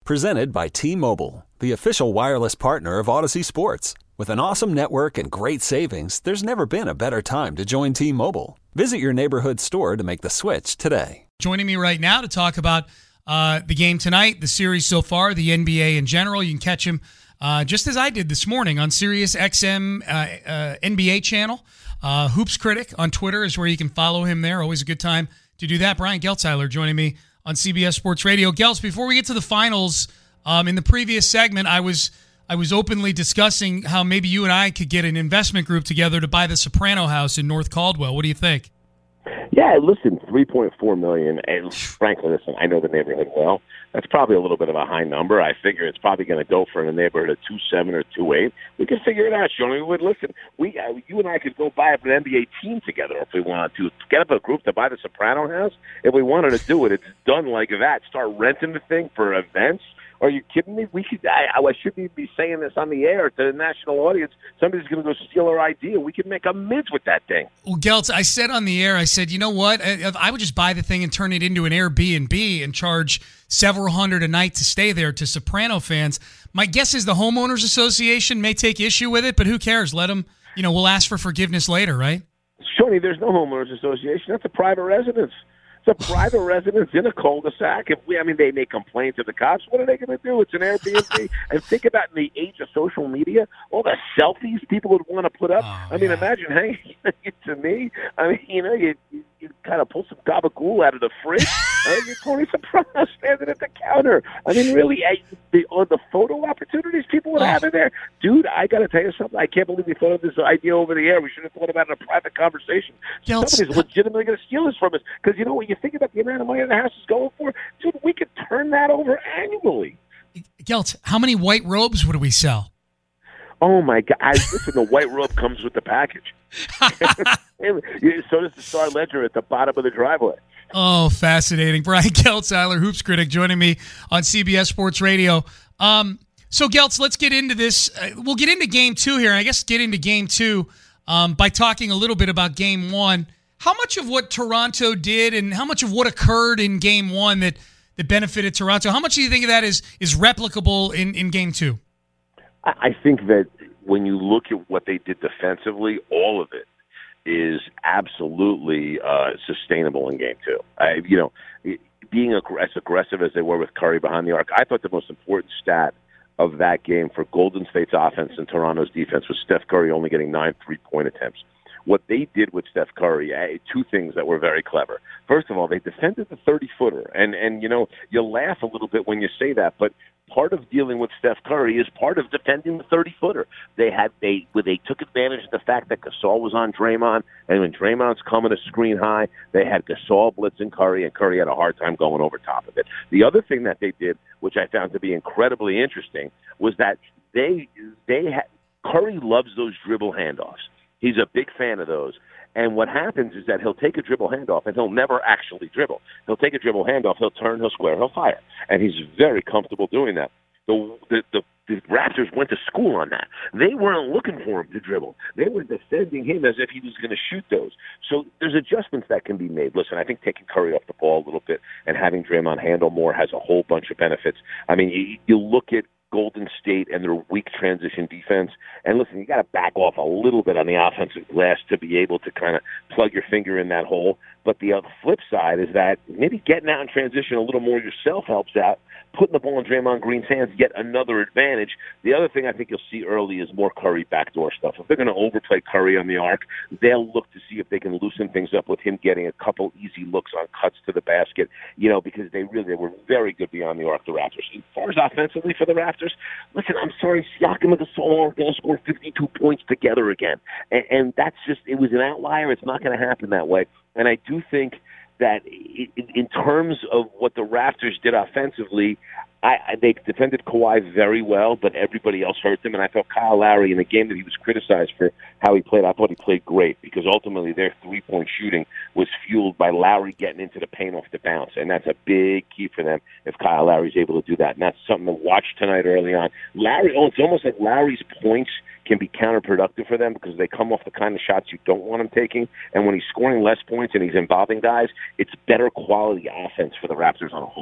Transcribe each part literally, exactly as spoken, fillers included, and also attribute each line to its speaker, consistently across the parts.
Speaker 1: Presented by T-Mobile, the official wireless partner of Odyssey Sports. With an awesome network and great savings, there's never been a better time to join T-Mobile. Visit your neighborhood store to make the switch today.
Speaker 2: Joining me right now to talk about uh, the game tonight, the series so far, the N B A in general. You can catch him uh, just as I did this morning on Sirius X M uh, uh, N B A channel. Uh, Hoops Critic on Twitter is where you can follow him there. Always a good time to do that. Brian Geltzeiler joining me on C B S Sports Radio. Geltz, before we get to the finals, um, in the previous segment, I was I was openly discussing how maybe you and I could get an investment group together to buy the Soprano house in North Caldwell. What do you think?
Speaker 3: Yeah, listen, three point four million dollars, and frankly, listen, I know the neighborhood well. That's probably a little bit of a high number. I figure it's probably going to go for in the neighborhood of two seven or two eight. We can figure it out, Sean. We would listen. We, uh, you and I could go buy up an N B A team together if we wanted to. Get up a group to buy the Soprano house. If we wanted to do it, it's done like that. Start renting the thing for events. Are you kidding me? We could. I, I shouldn't even be saying this on the air to the national audience. Somebody's going to go steal our idea. We could make a mids with that thing.
Speaker 2: Well, Geltz, I said on the air, I said, you know what? I, I would just buy the thing and turn it into an Airbnb and charge several hundred a night to stay there to Soprano fans. My guess is the homeowners association may take issue with it, but who cares? Let them. You know, we'll ask for forgiveness later, right?
Speaker 3: Shoney, there's no homeowners association. That's a private residence. It's a private residence in a cul-de-sac. If we, I mean, they may complain to the cops. What are they going to do? It's an Airbnb. And think about in the age of social media, all the selfies people would want to put up.
Speaker 2: Oh,
Speaker 3: I mean,
Speaker 2: yeah.
Speaker 3: imagine hanging to me. I mean, you know, you, you, you kind of pull some gabagool out of the fridge. uh, you're Tony Soprano standing at the counter. I mean, really, I, the, oh, the photo opportunities people would have in there. Dude, I got to tell you something. I can't believe we thought of this idea over the air. We should have thought about it in a private conversation.
Speaker 2: Geltz.
Speaker 3: Somebody's legitimately going to steal this from us. Because, you know, when you think about the amount of money the house is going for, dude, we could turn that over annually.
Speaker 2: Geltz, how many white robes would we sell?
Speaker 3: Oh, my God. I, listen, the white robe comes with the package. So does the Star Ledger at the bottom of the driveway.
Speaker 2: Oh, fascinating. Brian Geltzeiler, Hoops Critic, joining me on C B S Sports Radio. Um, so, Geltz, let's get into this. Uh, we'll get into game two here, and I guess get into game two um, by talking a little bit about game one. How much of what Toronto did and how much of what occurred in game one that, that benefited Toronto, how much do you think of that is, is replicable in, in game two?
Speaker 3: I think that when you look at what they did defensively, all of it is absolutely uh, sustainable in game two. I, you know, being ag- as aggressive as they were with Curry behind the arc, I thought the most important stat of that game for Golden State's offense and Toronto's defense was Steph Curry only getting nine three-point attempts. What they did with Steph Curry, uh, two things that were very clever. First of all, they defended the thirty-footer. And, and you know, you laugh a little bit when you say that, but part of dealing with Steph Curry is part of defending the thirty-footer. They had they they took advantage of the fact that Gasol was on Draymond, and when Draymond's coming to screen high, they had Gasol blitzing Curry, and Curry had a hard time going over top of it. The other thing that they did, which I found to be incredibly interesting, was that they they had Curry loves those dribble handoffs. He's a big fan of those. And what happens is that he'll take a dribble handoff, and he'll never actually dribble. He'll take a dribble handoff, he'll turn, he'll square, he'll fire. And he's very comfortable doing that. The, the, the, the Raptors went to school on that. They weren't looking for him to dribble. They were defending him as if he was going to shoot those. So there's adjustments that can be made. Listen, I think taking Curry off the ball a little bit and having Draymond handle more has a whole bunch of benefits. I mean, you, you look at Golden State and their weak transition defense. And listen, you got to back off a little bit on the offensive glass to be able to kind of plug your finger in that hole. But the other flip side is that maybe getting out in transition a little more yourself helps out. Putting the ball in Draymond Green's hands, yet another advantage. The other thing I think you'll see early is more Curry backdoor stuff. If they're going to overplay Curry on the arc, they'll look to see if they can loosen things up with him getting a couple easy looks on cuts to the basket, you know, because they really they were very good beyond the arc, the Raptors. As far as offensively for the Raptors, listen, I'm sorry, Siakam and Gasol aren't going to score fifty-two points together again. And, and that's just, it was an outlier. It's not going to happen that way. And I do think that in terms of what the Raptors did offensively, I, I, they defended Kawhi very well, but everybody else hurt them. And I thought Kyle Lowry, in the game that he was criticized for how he played, I thought he played great because ultimately their three-point shooting was fueled by Lowry getting into the paint off the bounce. And that's a big key for them if Kyle Lowry's able to do that. And that's something to watch tonight early on. Lowry, oh, it's almost like Lowry's points can be counterproductive for them because they come off the kind of shots you don't want him taking. And when he's scoring less points and he's involving guys, it's better quality offense for the Raptors on a whole.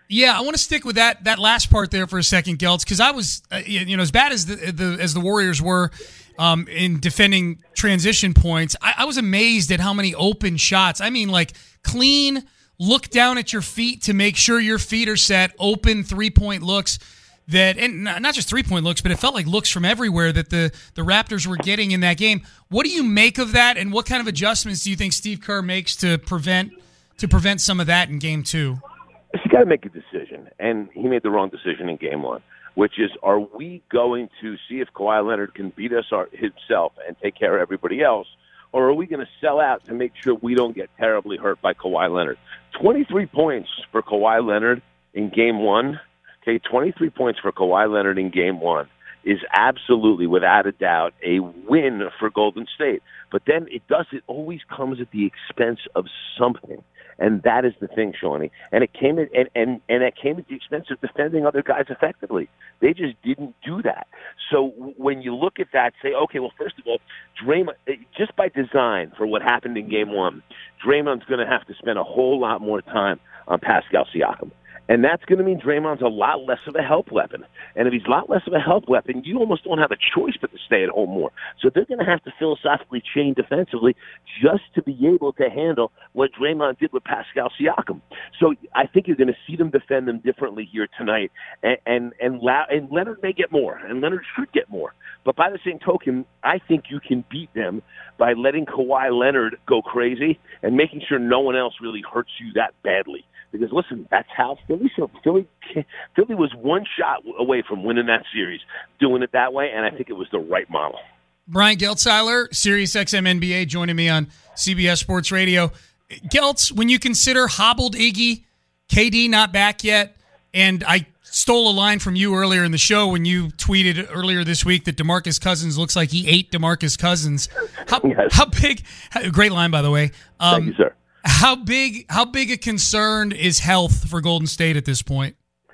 Speaker 2: Yeah, I want to stick with that that last part there for a second, Geltz, because I was, uh, you know, as bad as the, the as the Warriors were um, in defending transition points, I, I was amazed at how many open shots. I mean, like clean, look down at your feet to make sure your feet are set, open three-point looks that, and not just three-point looks, but it felt like looks from everywhere that the, the Raptors were getting in that game. What do you make of that, and what kind of adjustments do you think Steve Kerr makes to prevent to prevent some of that in game two?
Speaker 3: He's got to make a decision, and he made the wrong decision in game one, which is, are we going to see if Kawhi Leonard can beat us our, himself and take care of everybody else, or are we going to sell out to make sure we don't get terribly hurt by Kawhi Leonard? twenty-three points for Kawhi Leonard in game one, okay, twenty-three points for Kawhi Leonard in game one is absolutely, without a doubt, a win for Golden State. But then it does, it always comes at the expense of something. And that is the thing, Shawnee. And it came at, and, and, and it came at the expense of defending other guys effectively. They just didn't do that. So when you look at that, say, okay, well, first of all, Draymond, just by design for what happened in game one, Draymond's going to have to spend a whole lot more time on Pascal Siakam. And that's going to mean Draymond's a lot less of a help weapon. And if he's a lot less of a help weapon, you almost don't have a choice but to stay at home more. So they're going to have to philosophically change defensively just to be able to handle what Draymond did with Pascal Siakam. So I think you're going to see them defend them differently here tonight. And, and, and, La- and Leonard may get more, and Leonard should get more. But by the same token, I think you can beat them by letting Kawhi Leonard go crazy and making sure no one else really hurts you that badly. Because, listen, that's how Philly, Philly, Philly was one shot away from winning that series, doing it that way, and I think it was the right model.
Speaker 2: Brian Geltzeiler, SiriusXM N B A, joining me on C B S Sports Radio. Geltz, when you consider hobbled Iggy, K D not back yet, and I stole a line from you earlier in the show when you tweeted earlier this week that DeMarcus Cousins looks like he ate DeMarcus Cousins. How, yes. how big – great line, by the way. Um,
Speaker 3: Thank you, sir.
Speaker 2: How big how big a concern is health for Golden State at this point?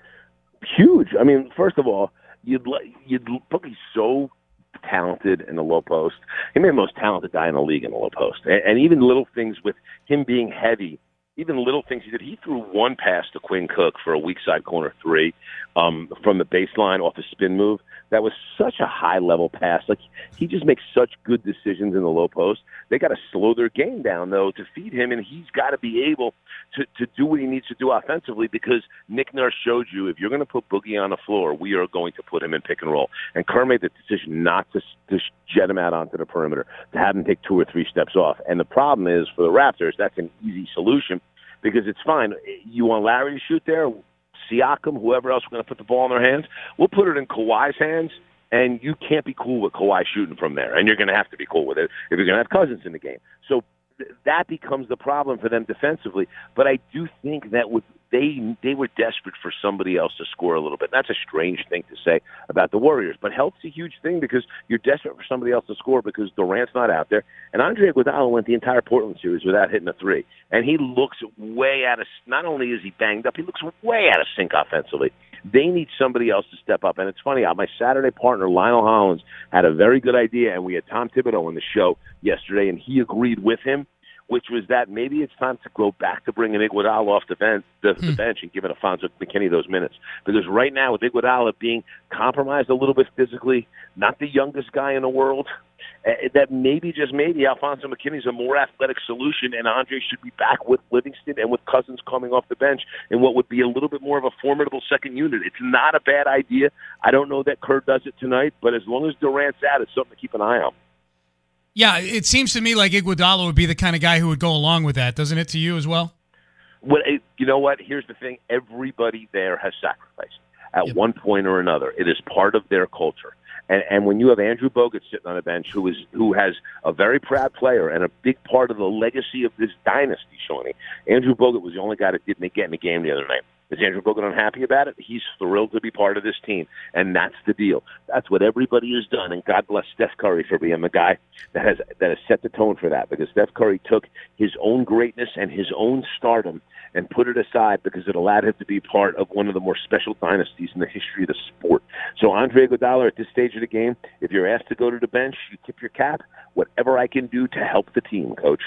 Speaker 3: Huge. I mean, first of all, you'd you'd Boogie's so talented in the low post. He may be the most talented guy in the league in the low post. And, and even little things with him being heavy, even little things he did. He threw one pass to Quinn Cook for a weak side corner three um, from the baseline off a spin move. That was such a high-level pass. Like, he just makes such good decisions in the low post. They got to slow their game down, though, to feed him, and he's got to be able to, to do what he needs to do offensively because Nick Nurse showed you if you're going to put Boogie on the floor, we are going to put him in pick and roll. And Kerr made the decision not to, to jet him out onto the perimeter, to have him take two or three steps off. And the problem is, for the Raptors, that's an easy solution because it's fine. You want Larry to shoot there? Siakam, whoever else we're going to put the ball in their hands, we'll put it in Kawhi's hands, and you can't be cool with Kawhi shooting from there, and you're going to have to be cool with it if you're going to have Cousins in the game. So th- that becomes the problem for them defensively. But I do think that with they they were desperate for somebody else to score a little bit. That's a strange thing to say about the Warriors, but health's a huge thing because you're desperate for somebody else to score because Durant's not out there. And Andre Iguodala went the entire Portland series without hitting a three, and he looks way out of. Not only is he banged up, he looks way out of sync offensively. They need somebody else to step up. And it's funny, my Saturday partner, Lionel Hollins, had a very good idea, and we had Tom Thibodeau on the show yesterday, and he agreed with him, which was that maybe it's time to go back to bringing Iguodala off the bench, the, hmm. the bench and giving Alfonso McKinney those minutes. Because right now, with Iguodala being compromised a little bit physically, not the youngest guy in the world, uh, that maybe, just maybe, Alfonso McKinney's a more athletic solution, and Andre should be back with Livingston and with Cousins coming off the bench in what would be a little bit more of a formidable second unit. It's not a bad idea. I don't know that Kerr does it tonight, but as long as Durant's out, it's something to keep an eye on.
Speaker 2: Yeah, it seems to me like Iguodala would be the kind of guy who would go along with that, doesn't it, to you as well?
Speaker 3: Well, you know what? Here's the thing. Everybody there has sacrificed at yep. one point or another. It is part of their culture. And, and when you have Andrew Bogut sitting on a bench who is who has a very proud player and a big part of the legacy of this dynasty, Shawnee, Andrew Bogut was the only guy that didn't get in the game the other night. Is Andrew Bogut unhappy about it? He's thrilled to be part of this team, and that's the deal. That's what everybody has done, and God bless Steph Curry for being the guy that has that has set the tone for that, because Steph Curry took his own greatness and his own stardom and put it aside because it allowed him to be part of one of the more special dynasties in the history of the sport. So Andre Iguodala, at this stage of the game, if you're asked to go to the bench, you tip your cap. Whatever I can do to help the team, Coach.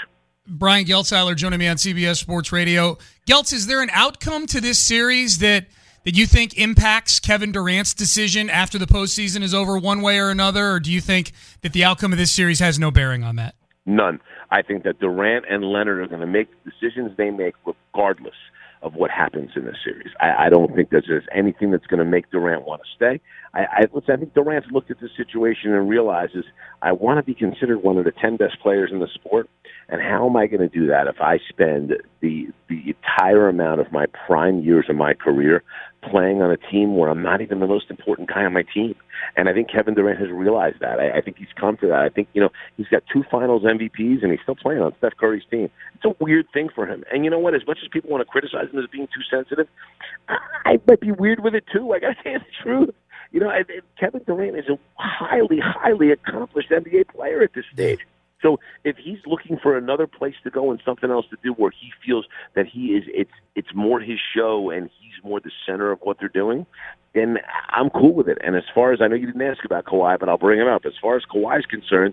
Speaker 2: Brian Geltzeiler joining me on C B S Sports Radio. Geltz, is there an outcome to this series that that you think impacts Kevin Durant's decision after the postseason is over one way or another, or do you think that the outcome of this series has no bearing on that?
Speaker 3: None. I think that Durant and Leonard are going to make the decisions they make regardless of what happens in this series. I, I don't think that there's anything that's going to make Durant want to stay. I, I, listen, I think Durant's looked at the situation and realizes, I want to be considered one of the ten best players in the sport, and how am I going to do that if I spend the the entire amount of my prime years of my career playing on a team where I'm not even the most important guy on my team? And I think Kevin Durant has realized that. I, I think he's come to that. I think, you know, he's got two finals M V Ps, and he's still playing on Steph Curry's team. It's a weird thing for him. And you know what? As much as people want to criticize him as being too sensitive, I, I might be weird with it, too. I got to tell you the truth. You know, I, Kevin Durant is a highly, highly accomplished N B A player at this stage. So if he's looking for another place to go and something else to do where he feels that he is, it's it's more his show and he's more the center of what they're doing, then I'm cool with it. And as far as, I know you didn't ask about Kawhi, but I'll bring him up. As far as Kawhi's concerned,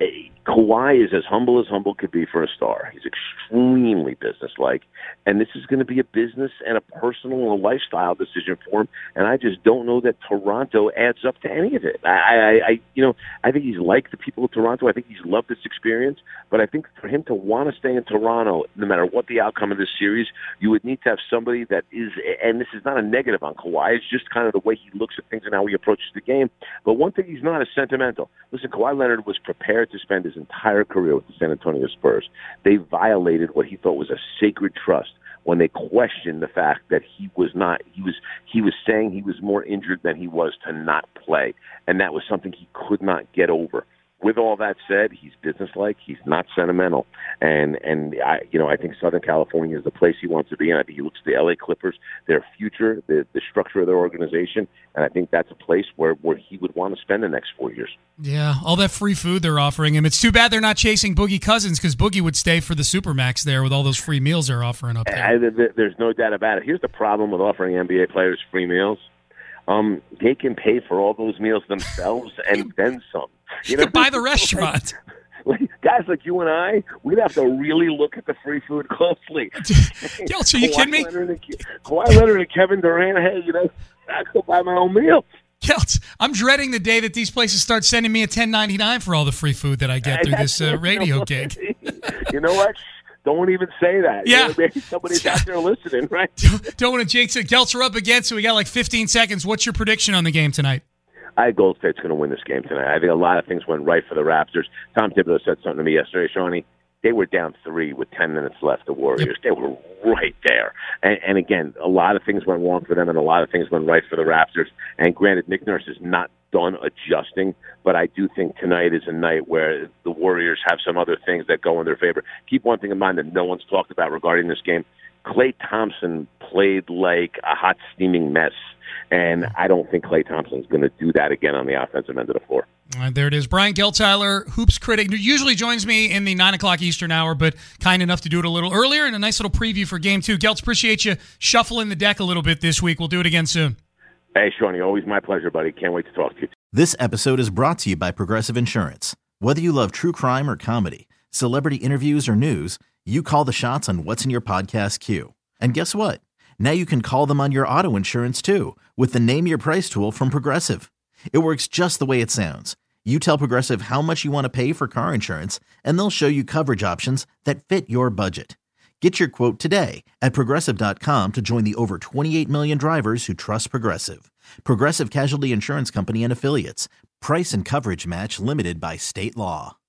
Speaker 3: Kawhi is as humble as humble could be for a star. He's extremely businesslike, and this is going to be a business and a personal and a lifestyle decision for him. And I just don't know that Toronto adds up to any of it. I, I, I you know, I think he's liked the people of Toronto. I think he's loved this experience. But I think for him to want to stay in Toronto, no matter what the outcome of this series, you would need to have somebody that is, and this is not a negative on Kawhi, it's just kind of the way he looks at things and how he approaches the game. But one thing he's not is sentimental. Listen, Kawhi Leonard was prepared to spend his entire career with the San Antonio Spurs. They violated what he thought was a sacred trust when they questioned the fact that he was not, he was, he was saying he was more injured than he was to not play. And that was something he could not get over. With all that said, he's businesslike. He's not sentimental, and and I, you know, I think Southern California is the place he wants to be in. I think he looks at the L A Clippers, their future, the the structure of their organization, and I think that's a place where, where he would want to spend the next four years.
Speaker 2: Yeah, all that free food they're offering him. It's too bad they're not chasing Boogie Cousins, because Boogie would stay for the Supermax there with all those free meals they're offering up there.
Speaker 3: I, there's no doubt about it. Here's the problem with offering N B A players free meals. Um, they can pay for all those meals themselves and then some.
Speaker 2: You, you know? Could buy the restaurant.
Speaker 3: Like, like, guys like you and I, we'd have to really look at the free food closely.
Speaker 2: Yo, so you kidding me?
Speaker 3: And, Kawhi Leonard and Kevin Durant, hey, you know, I go buy my own meal.
Speaker 2: Kelts, I'm dreading the day that these places start sending me a ten ninety-nine for all the free food that I get through this uh, radio gig.
Speaker 3: You know what? Don't even say that.
Speaker 2: Yeah.
Speaker 3: You know, maybe somebody's out there listening, right?
Speaker 2: Don't, don't want to jinx it. Geltz are up again, so we got like fifteen seconds. What's your prediction on the game tonight?
Speaker 3: I think Gold State's going to win this game tonight. I think a lot of things went right for the Raptors. Tom Thibodeau said something to me yesterday, Shawnee. They were down three with ten minutes left, the Warriors. Yep. They were right there. And, and again, a lot of things went wrong for them, and a lot of things went right for the Raptors. And granted, Nick Nurse is not done adjusting, but I do think tonight is a night where the Warriors have some other things that go in their favor. Keep one thing in mind that no one's talked about regarding this game. Klay Thompson played like a hot, steaming mess, and I don't think Klay Thompson's going to do that again on the offensive end of the floor.
Speaker 2: All right, there it is. Brian Geltzeiler, hoops critic, usually joins me in the nine o'clock Eastern hour, but kind enough to do it a little earlier, and a nice little preview for Game two. Geltz, appreciate you shuffling the deck a little bit this week. We'll do it again soon.
Speaker 3: Hey, Shawnee, always my pleasure, buddy. Can't wait to talk to you.
Speaker 4: This episode is brought to you by Progressive Insurance. Whether you love true crime or comedy, celebrity interviews or news, you call the shots on what's in your podcast queue. And guess what? Now you can call them on your auto insurance too with the Name Your Price tool from Progressive. It works just the way it sounds. You tell Progressive how much you want to pay for car insurance, and they'll show you coverage options that fit your budget. Get your quote today at Progressive dot com to join the over twenty-eight million drivers who trust Progressive. Progressive Casualty Insurance Company and Affiliates. Price and coverage match limited by state law.